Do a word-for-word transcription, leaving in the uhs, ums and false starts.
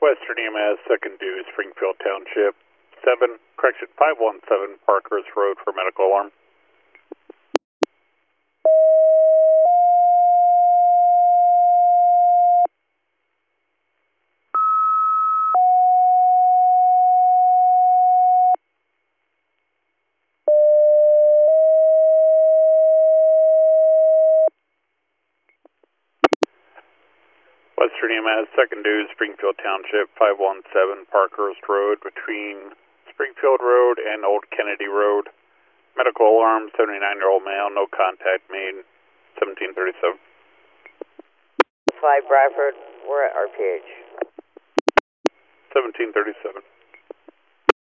Western E M S, second due, Springfield Township, seven, correction, five one seven, Parkhurst Road for medical alarm. Western E M S, second due, Springfield Township, five one seven, Parkhurst Road between Springfield Road and Old Kennedy Road. Medical alarm, seventy-nine-year-old male, no contact made, seventeen thirty-seven. five Bradford, we're at R P H. seventeen thirty-seven.